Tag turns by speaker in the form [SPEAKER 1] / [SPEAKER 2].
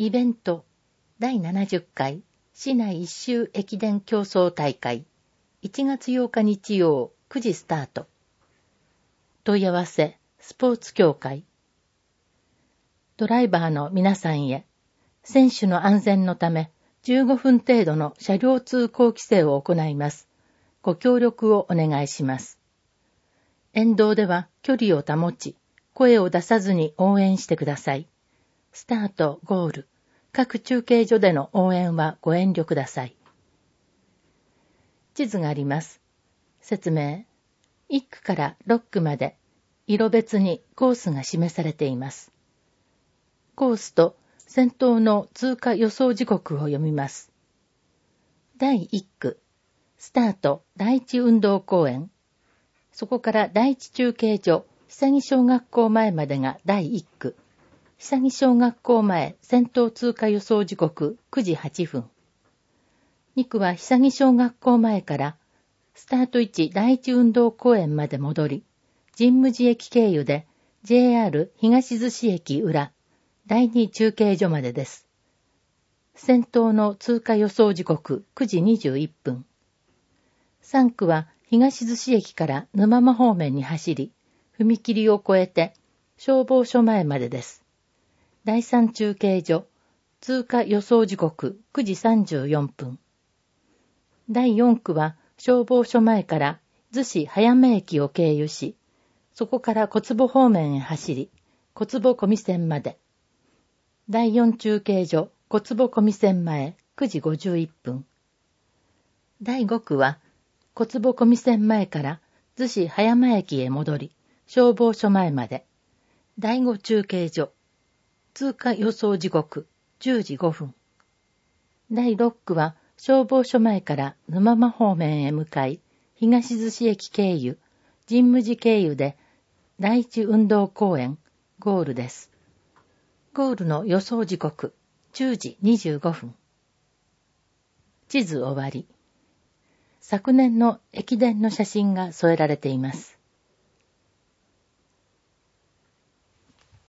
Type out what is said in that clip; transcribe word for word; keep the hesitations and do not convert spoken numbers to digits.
[SPEAKER 1] イベントだいななじゅっかい市内一周駅伝競争大会いちがつようか日曜くじスタート。問い合わせスポーツ協会。ドライバーの皆さんへ、選手の安全のためじゅうごふん程度の車両通行規制を行います。ご協力をお願いします。沿道では距離を保ち、声を出さずに応援してください。スタート、ゴール、各中継所での応援はご遠慮ください。地図があります。説明。いっくからろっくまで色別にコースが示されています。コースと先頭の通過予想時刻を読みます。だいいっく、スタート第一運動公園。そこから第一中継所、久木小学校前までがだいいっく。久木小学校前先頭通過予想時刻くじはっぷん。にくは久木小学校前からスタート位置第一運動公園まで戻り、神武寺駅経由で ジェイアール 東逗子駅裏第二中継所までです。先頭の通過予想時刻くじにじゅういっぷん。さんくは東逗子駅から沼間方面に走り、踏切を越えて消防署前までです。だいさん中継所、通過予想時刻くじさんじゅうよんぷん。だいよんくは消防署前から逗子早間駅を経由し、そこから小坪方面へ走り、小坪小見線まで。だいよん中継所、小坪小見線前くじごじゅういっぷん。だいごくは小坪小見線前から逗子早間駅へ戻り、消防署前まで。だいご中継所、通過予想時刻じゅうじごふん。だいろっくは消防署前から沼間方面へ向かい、東逗子駅経由、神武寺経由で第一運動公園、ゴールです。ゴールの予想時刻じゅうじにじゅうごふん。地図終わり。昨年の駅伝の写真が添えられています。